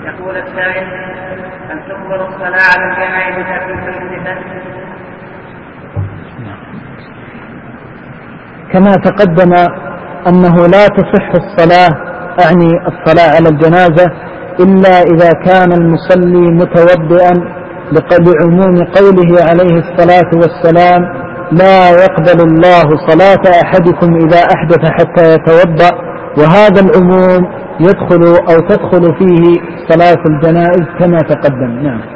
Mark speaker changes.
Speaker 1: يقول السائل: هل تقبل الصلاة على الجنائز في كل سنة؟
Speaker 2: كما تقدم أنه لا تصح الصلاة، أعني الصلاة على الجنازة، إلا إذا كان المصلي متوضئا، لعموم قوله عليه الصلاة والسلام: لا يقبل الله صلاة أحدكم إذا أحدث حتى يتوضأ. وهذا العموم يدخل أو تدخل فيه صلاة الجنائز كما تقدم. نعم.